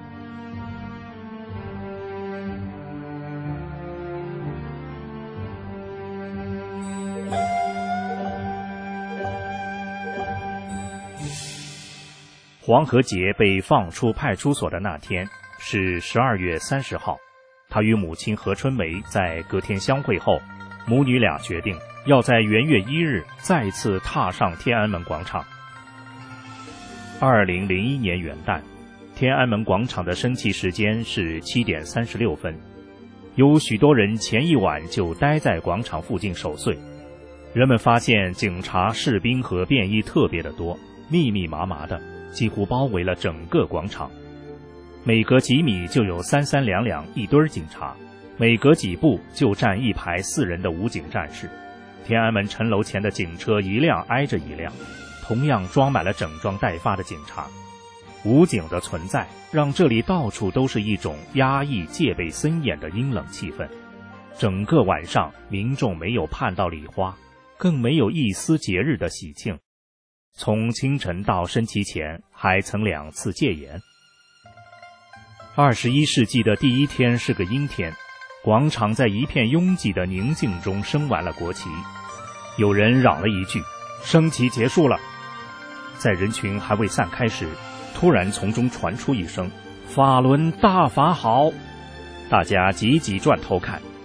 黄和杰被放出派出所的那天是十二月三十号，他与母亲何春梅在隔天相会后，母女俩决定要在元月一日再次踏上天安门广场。二零零一年元旦，天安门广场的升旗时间是七点三十六分，有许多人前一晚就待在广场附近守岁。人们发现警察、士兵和便衣特别的多，密密麻麻的，几乎包围了整个广场。每隔几米就有三三两两一堆警察，每隔几步就站一排四人的武警战士。天安门城楼前的警车一辆挨着一辆，同样装满了整装待发的警察。武警的存在让这里到处都是一种压抑、戒备森严的阴冷气氛。整个晚上，民众没有盼到礼花，更没有一丝节日的喜庆。从清晨到升旗前，还曾两次戒严。二十一世纪的第一天是个阴天，广场在一片拥挤的宁静中升完了国旗。有人嚷了一句：“升旗结束了。”在人群还未散开时，突然从中传出一声：“法轮大法好！”大家急急转头看，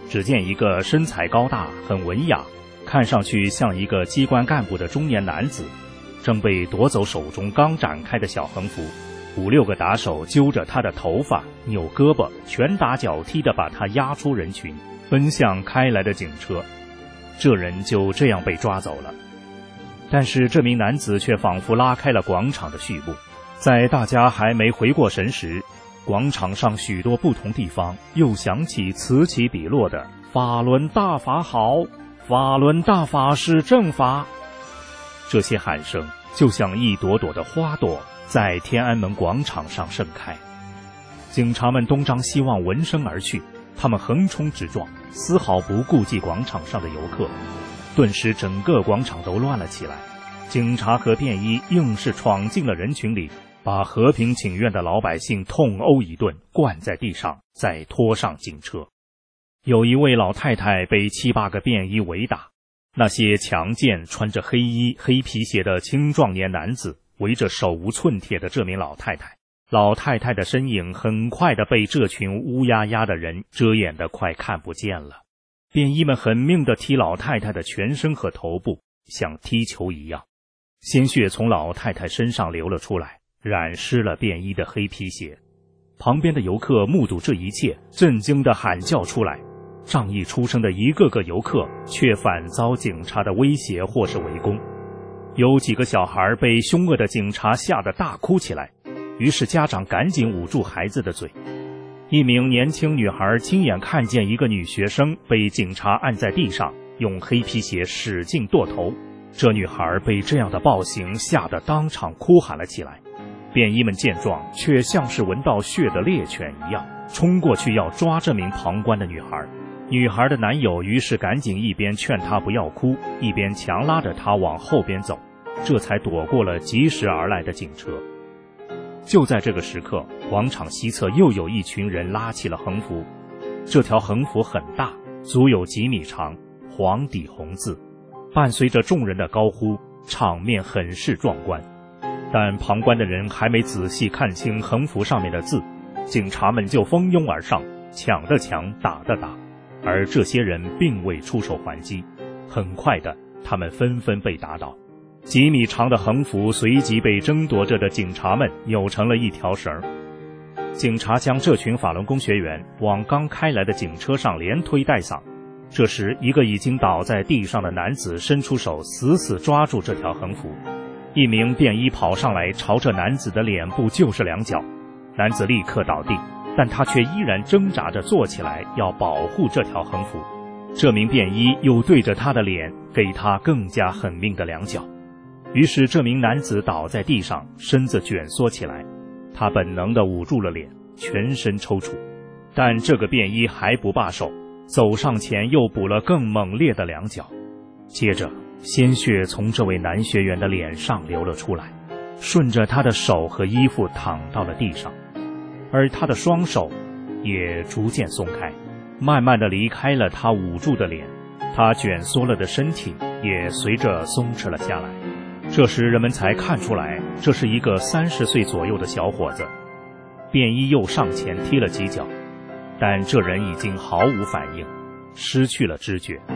只见一个身材高大、很文雅，看上去像一个机关干部的中年男子，正被夺走手中刚展开的小横幅。五六个打手揪着他的头发，扭胳膊，拳打脚踢地把他压出人群，奔向开来的警车。这人就这样被抓走了。但是这名男子却仿佛拉开了广场的序幕，在大家还没回过神时，广场上许多不同地方又响起此起彼落的法轮大法好，法轮大法是正法。这些喊声就像一朵朵的花朵在天安门广场上盛开。警察们东张西望，闻声而去，他们横冲直撞，丝毫不顾及广场上的游客。顿时整个广场都乱了起来，警察和便衣硬是闯进了人群里，把和平请愿的老百姓痛殴一顿，灌在地上，再拖上警车。有一位老太太被七八个便衣围打，那些强健穿着黑衣黑皮鞋的青壮年男子围着手无寸铁的这名老太太，老太太的身影很快地被这群乌压压的人遮掩得快看不见了。便衣们狠命地踢老太太的全身和头部，像踢球一样，鲜血从老太太身上流了出来，染湿了便衣的黑皮鞋。旁边的游客目睹这一切，震惊地喊叫出来。仗义出身的一个个游客却反遭警察的威胁或是围攻。有几个小孩被凶恶的警察吓得大哭起来，于是家长赶紧捂住孩子的嘴。一名年轻女孩亲眼看见一个女学生被警察按在地上，用黑皮鞋使劲跺头。这女孩被这样的暴行吓得当场哭喊了起来。便衣们见状，却像是闻到血的猎犬一样，冲过去要抓这名旁观的女孩。女孩的男友于是赶紧一边劝她不要哭，一边强拉着她往后边走，这才躲过了及时而来的警车。就在这个时刻，广场西侧又有一群人拉起了横幅。这条横幅很大，足有几米长，黄底红字，伴随着众人的高呼，场面很是壮观。但旁观的人还没仔细看清横幅上面的字，警察们就蜂拥而上，抢的抢，打的打，而这些人并未出手还击。很快的，他们纷纷被打倒。几米长的横幅随即被争夺着的警察们扭成了一条绳。警察将这群法轮功学员往刚开来的警车上连推带搡。这时，一个已经倒在地上的男子伸出手，死死抓住这条横幅。一名便衣跑上来，朝着男子的脸部就是两脚，男子立刻倒地，但他却依然挣扎着坐起来，要保护这条横幅。这名便衣又对着他的脸给他更加狠命的两脚。于是这名男子倒在地上，身子蜷缩起来，他本能地捂住了脸，全身抽搐。但这个便衣还不罢手，走上前又补了更猛烈的两脚。接着鲜血从这位男学员的脸上流了出来，顺着他的手和衣服淌到了地上，而他的双手也逐渐松开，慢慢地离开了他捂住的脸，他蜷缩了的身体也随着松弛了下来。这时人们才看出来，这是一个三十岁左右的小伙子。便衣又上前踢了几脚，但这人已经毫无反应，失去了知觉。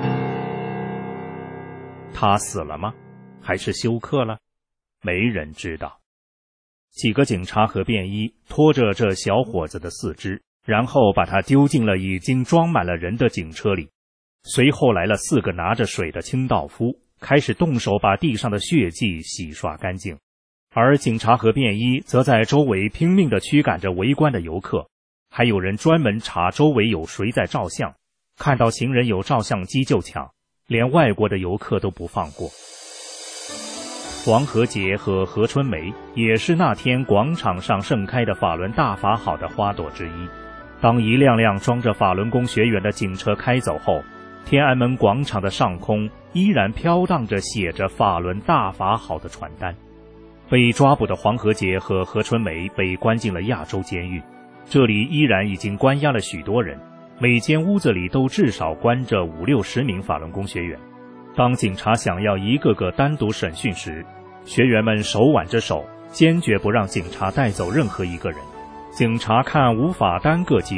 他死了吗？还是休克了？没人知道。几个警察和便衣拖着这小伙子的四肢，然后把他丢进了已经装满了人的警车里。随后来了四个拿着水的清道夫，开始动手把地上的血迹洗刷干净。而警察和便衣则在周围拼命地驱赶着围观的游客，还有人专门查周围有谁在照相，看到行人有照相机就抢，连外国的游客都不放过。黄河节和何春梅也是那天广场上盛开的法轮大法好的花朵之一。当一辆辆装着法轮功学员的警车开走后，天安门广场的上空依然飘荡着写着法轮大法好的传单。被抓捕的黄河节和何春梅被关进了亚洲监狱，这里依然已经关押了许多人，每间屋子里都至少关着五六十名法轮功学员。当警察想要一个个单独审讯时，学员们手挽着手，坚决不让警察带走任何一个人。警察看无法单个击破，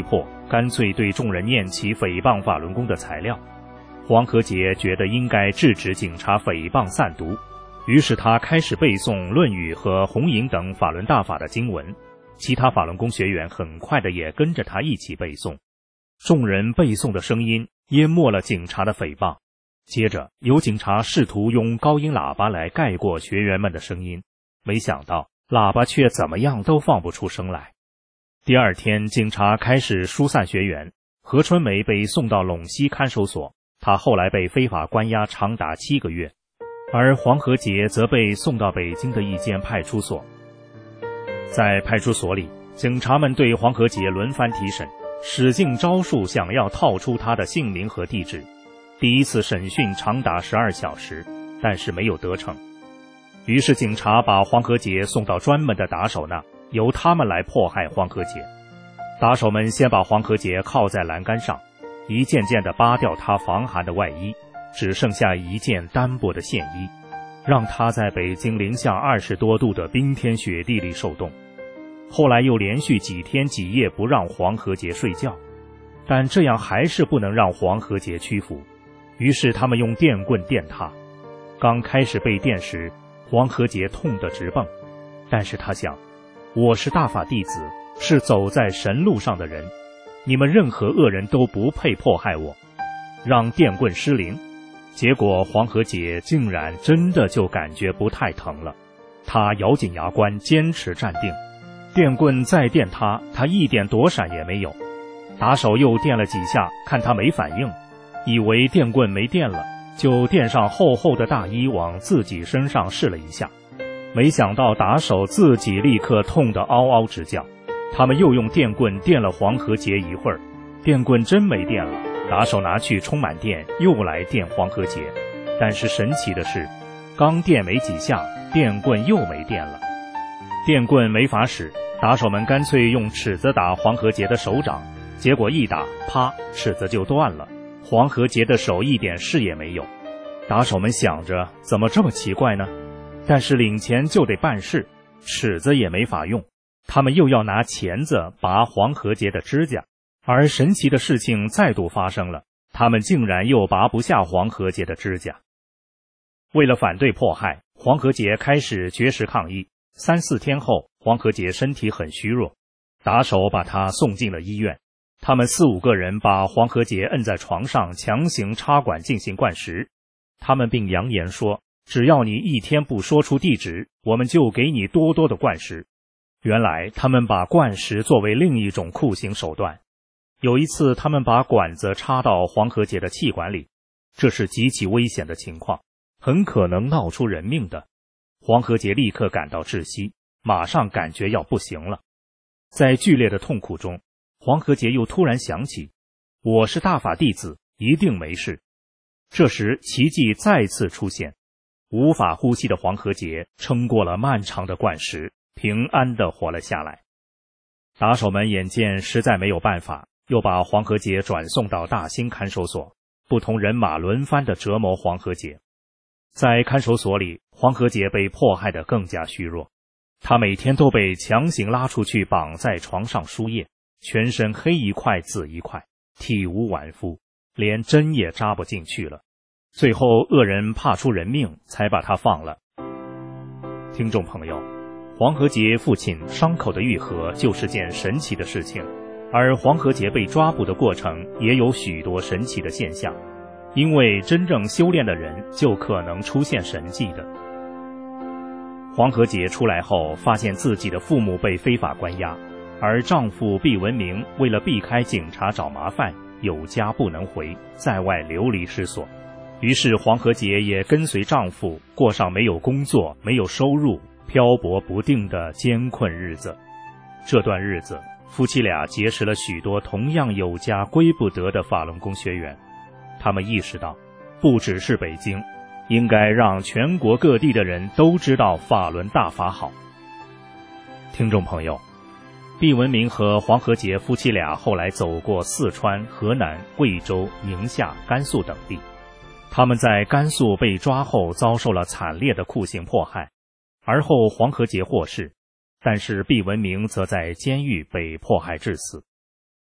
干脆对众人念起诽谤法轮功的材料。黄和杰觉得应该制止警察诽谤散读，于是他开始背诵《论语》和《红影》等法轮大法的经文，其他法轮功学员很快的也跟着他一起背诵。众人背诵的声音淹没了警察的诽谤，接着有警察试图用高音喇叭来盖过学员们的声音，没想到喇叭却怎么样都放不出声来。第二天，警察开始疏散学员，何春梅被送到陇西看守所，他后来被非法关押长达七个月，而黄和杰则被送到北京的一间派出所。在派出所里，警察们对黄和杰轮番提审，使尽招数想要套出他的姓名和地址。第一次审讯长达十二小时，但是没有得逞。于是警察把黄和杰送到专门的打手那，由他们来迫害黄和杰。打手们先把黄和杰铐在栏杆上，一件件地扒掉他防寒的外衣，只剩下一件单薄的线衣，让他在北京零下二十多度的冰天雪地里受冻。后来又连续几天几夜不让黄和杰睡觉，但这样还是不能让黄和杰屈服，于是他们用电棍电他。刚开始被电时，黄和杰痛得直蹦，但是他想，我是大法弟子，是走在神路上的人，你们任何恶人都不配迫害我，让电棍失灵。结果黄和杰竟然真的就感觉不太疼了，他咬紧牙关坚持站定，电棍再电他，他一点躲闪也没有。打手又电了几下，看他没反应，以为电棍没电了，就垫上厚厚的大衣往自己身上试了一下，没想到打手自己立刻痛得嗷嗷直叫。他们又用电棍电了黄和杰一会儿，电棍真没电了，打手拿去充满电，又来电黄和杰。但是神奇的是，刚电没几下，电棍又没电了。电棍没法使，打手们干脆用尺子打黄和杰的手掌，结果一打，啪，尺子就断了，黄和杰的手一点事也没有。打手们想着，怎么这么奇怪呢？但是领钱就得办事，尺子也没法用，他们又要拿钳子拔黄和杰的指甲，而神奇的事情再度发生了，他们竟然又拔不下黄和杰的指甲。为了反对迫害，黄和杰开始绝食抗议。三四天后，黄和杰身体很虚弱，打手把他送进了医院。他们四五个人把黄和杰摁在床上，强行插管进行灌食。他们并扬言说，只要你一天不说出地址，我们就给你多多的灌食。原来他们把灌食作为另一种酷刑手段。有一次，他们把管子插到黄和杰的气管里，这是极其危险的情况，很可能闹出人命的。黄和杰立刻感到窒息，马上感觉要不行了。在剧烈的痛苦中，黄和杰又突然想起，我是大法弟子，一定没事。这时奇迹再次出现，无法呼吸的黄和杰撑过了漫长的灌食，平安地活了下来。打手们眼见实在没有办法，又把黄和杰转送到大兴看守所，不同人马轮番地折磨黄和杰。在看守所里，黄和杰被迫害得更加虚弱，他每天都被强行拉出去绑在床上输液，全身黑一块紫一块，体无完肤，连针也扎不进去了。最后恶人怕出人命，才把他放了。听众朋友，黄和杰父亲伤口的愈合就是件神奇的事情，而黄和杰被抓捕的过程也有许多神奇的现象，因为真正修炼的人就可能出现神迹的。黄和杰出来后，发现自己的父母被非法关押，而丈夫毕文明为了避开警察找麻烦，有家不能回，在外流离失所。于是黄和杰也跟随丈夫过上没有工作、没有收入、漂泊不定的艰困日子。这段日子，夫妻俩结识了许多同样有家归不得的法轮功学员。他们意识到，不只是北京，应该让全国各地的人都知道法轮大法好。听众朋友，毕文明和黄和杰夫妻俩后来走过四川、河南、贵州、宁夏、甘肃等地。他们在甘肃被抓后遭受了惨烈的酷刑迫害，而后黄和杰获释，但是毕文明则在监狱被迫害致死。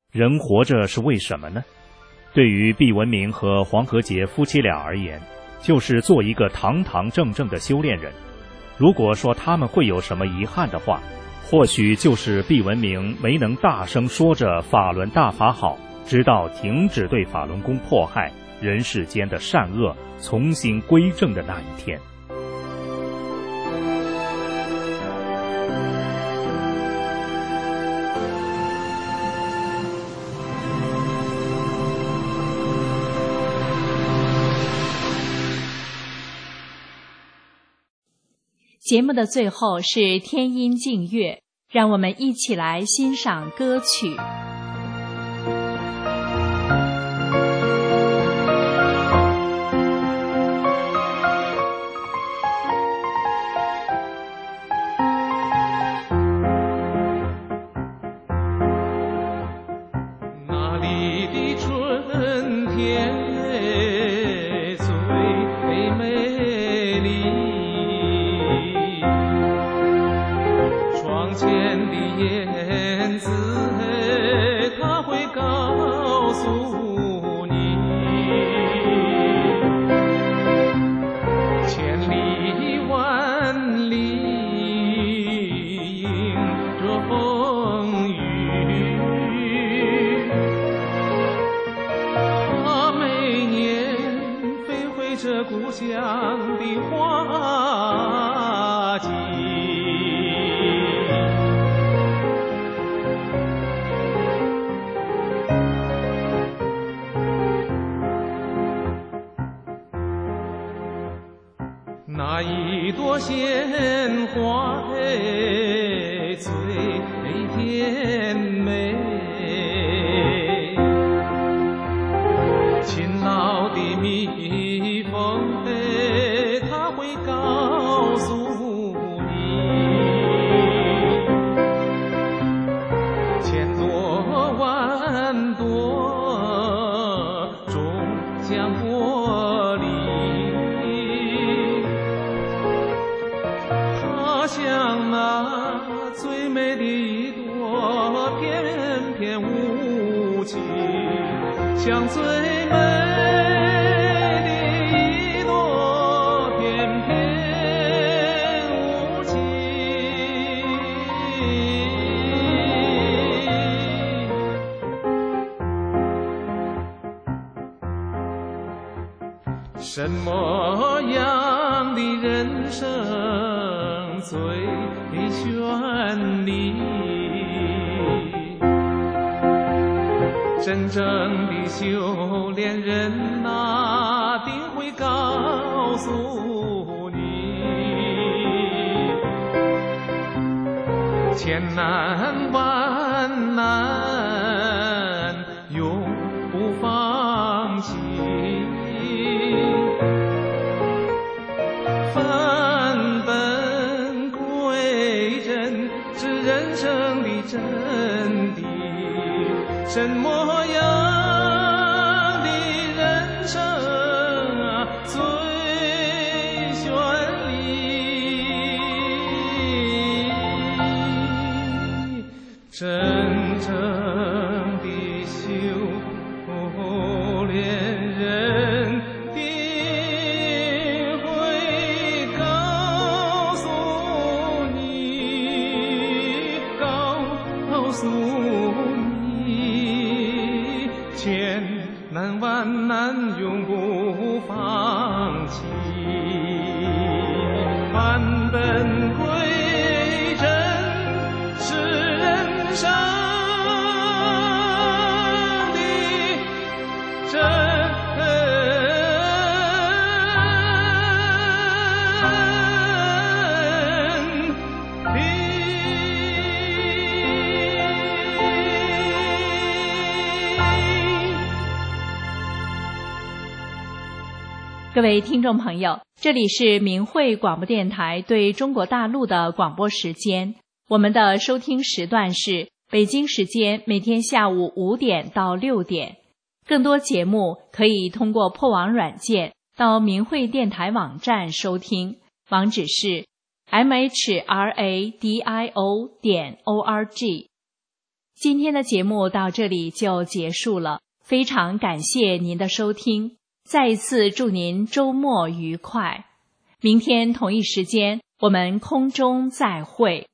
人活着是为什么呢？对于毕文明和黄和杰夫妻俩而言，就是做一个堂堂正正的修炼人。如果说他们会有什么遗憾的话，或许就是毕文明没能大声说着法轮大法好，直到停止对法轮功迫害，人世间的善恶重新归正的那一天。 节目的最后是天音静乐，让我们一起来欣赏歌曲。 那里的春天最美丽，窗前的燕子它会告诉你，千里万里迎着风雨，它每年飞回这故乡的花季。那一朵鲜花最甜美，勤劳的蜜蜂它会告诉你，千朵万朵终将脱离，像那最美的一朵翩翩舞旗，像最美的一朵翩翩舞旗。什么样的人生最绚丽？真正的修炼人那定会告诉你，千难万难永不放弃，返本归真是人生的真谛。什么样的人生啊最绚丽？真正的修炼人定会告诉你，告诉你，千难万难永不放弃，返本归真是人生的真各位听众朋友，这里是明慧广播电台对中国大陆的广播时间。我们的收听时段是北京时间每天下午五点到六点。更多节目可以通过破网软件到明慧电台网站收听，网址是 m h r a d i o 点 o r g。 今天的节目到这里就结束了，非常感谢您的收听，再一次祝您周末愉快。明天同一时间，我们空中再会。